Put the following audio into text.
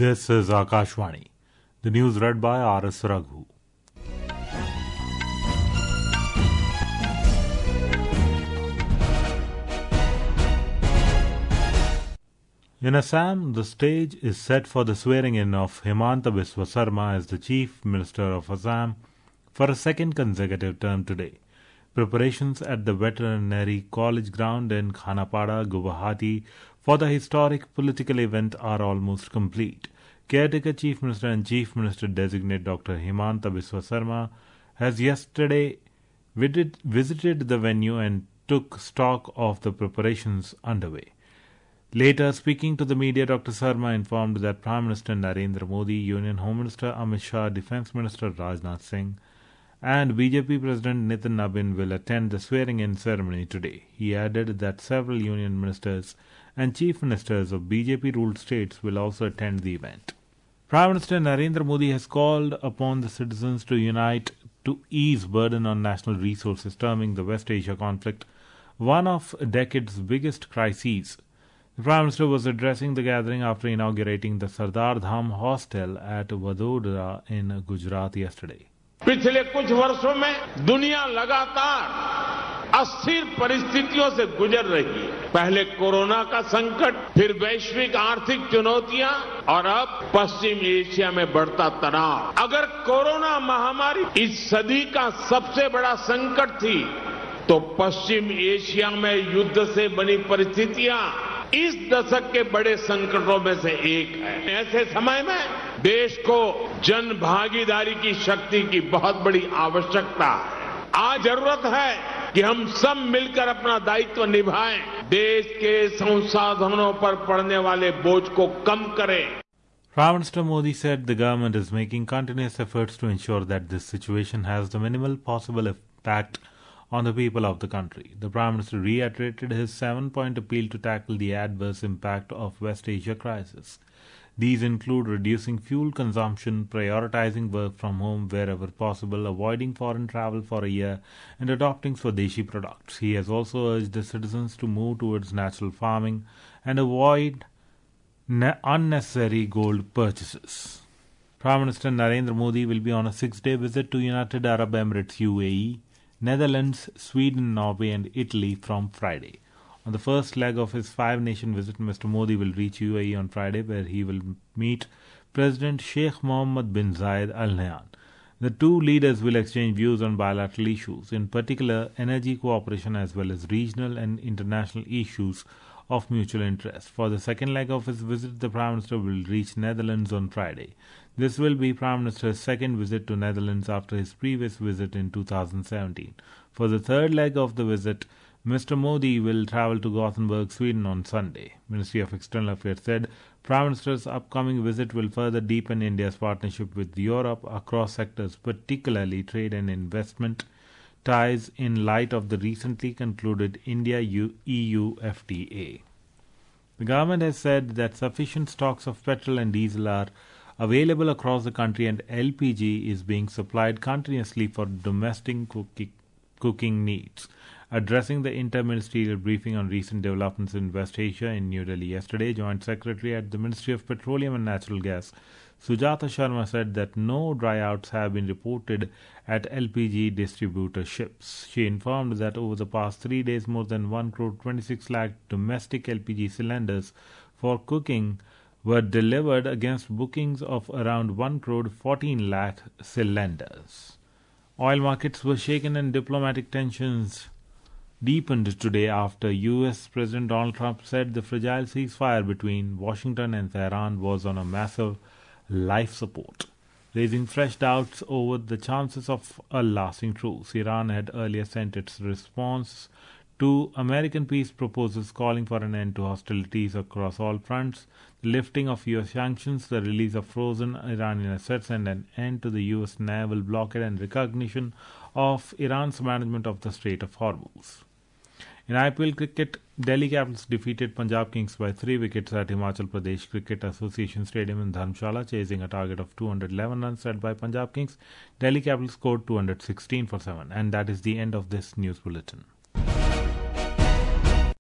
This is Akashvani. The news read by R.S. Raghu. In Assam, the stage is set for the swearing-in of Himanta Biswa Sarma as the Chief Minister of Assam for a second consecutive term today. Preparations at the Veterinary College ground in Khanapada, Guwahati for the historic political event are almost complete. Caretaker Chief Minister and Chief Minister designate Dr. Himanta Biswa Sarma has yesterday visited the venue and took stock of the preparations underway. Later, speaking to the media, Dr. Sarma informed that Prime Minister Narendra Modi, Union Home Minister Amit Shah, Defence Minister Rajnath Singh and BJP President Nitin Nabin will attend the swearing-in ceremony today. He added that several union ministers and chief ministers of BJP-ruled states will also attend the event. Prime Minister Narendra Modi has called upon the citizens to unite to ease burden on national resources, terming the West Asia conflict one of a decade's biggest crises. The Prime Minister was addressing the gathering after inaugurating the Sardar Dham hostel at Vadodara in Gujarat yesterday. पिछले कुछ वर्षों में दुनिया लगातार अस्थिर परिस्थितियों से गुजर रही है। पहले कोरोना का संकट, फिर वैश्विक आर्थिक चुनौतियां और अब पश्चिम एशिया में बढ़ता तनाव। अगर कोरोना महामारी इस सदी का सबसे बड़ा संकट थी, तो पश्चिम एशिया में युद्ध से बनी परिस्थितियां इस दशक के बड़े संकटों में से एक है। ऐसे समय में देश को जन भागीदारी की शक्ति की बहुत बड़ी आवश्यकता है। आज जरूरत है कि हम सब मिलकर अपना दायित्व निभाएं, देश के संसाधनों पर पड़ने वाले बोझ को कम करें। Prime Minister Modi said the government is making continuous efforts to ensure that this situation has the minimal possible impact on the people of the country. The Prime Minister reiterated his 7-point appeal to tackle the adverse impact of West Asia crisis. These include reducing fuel consumption, prioritizing work from home wherever possible, avoiding foreign travel for a year, and adopting Swadeshi products. He has also urged the citizens to move towards natural farming and avoid unnecessary gold purchases. Prime Minister Narendra Modi will be on a 6-day visit to United Arab Emirates UAE, Netherlands, Sweden, Norway and Italy from Friday. On the first leg of his 5-nation visit, Mr. Modi will reach UAE on Friday, where he will meet President Sheikh Mohammed bin Zayed Al Nahyan. The two leaders will exchange views on bilateral issues, in particular energy cooperation as well as regional and international issues of mutual interest. For the second leg of his visit, the Prime Minister will reach Netherlands on Friday. This will be Prime Minister's second visit to Netherlands after his previous visit in 2017. For the third leg of the visit, Mr. Modi will travel to Gothenburg, Sweden on Sunday. Ministry of External Affairs said Prime Minister's upcoming visit will further deepen India's partnership with Europe across sectors, particularly trade and investment ties, in light of the recently concluded India-EU FTA. The government has said that sufficient stocks of petrol and diesel are available across the country and LPG is being supplied continuously for domestic cooking needs. Addressing the inter-ministerial briefing on recent developments in West Asia in New Delhi yesterday, Joint Secretary at the Ministry of Petroleum and Natural Gas, Sujata Sharma, said that no dryouts have been reported at LPG distributorships. She informed that over the past 3 days, more than 1 crore 26 lakh domestic LPG cylinders for cooking were delivered against bookings of around 1 crore 14 lakh cylinders. Oil markets were shaken and diplomatic tensions deepened today after U.S. President Donald Trump said the fragile ceasefire between Washington and Tehran was on a massive life support, raising fresh doubts over the chances of a lasting truce. Iran had earlier sent its response to American peace proposals calling for an end to hostilities across all fronts, the lifting of U.S. sanctions, the release of frozen Iranian assets, and an end to the U.S. naval blockade and recognition of Iran's management of the Strait of Hormuz. In IPL cricket, Delhi Capitals defeated Punjab Kings by 3 wickets at Himachal Pradesh Cricket Association Stadium in Dharamshala, chasing a target of 211 runs set by Punjab Kings. Delhi Capitals scored 216 for 7. And that is the end of this news bulletin.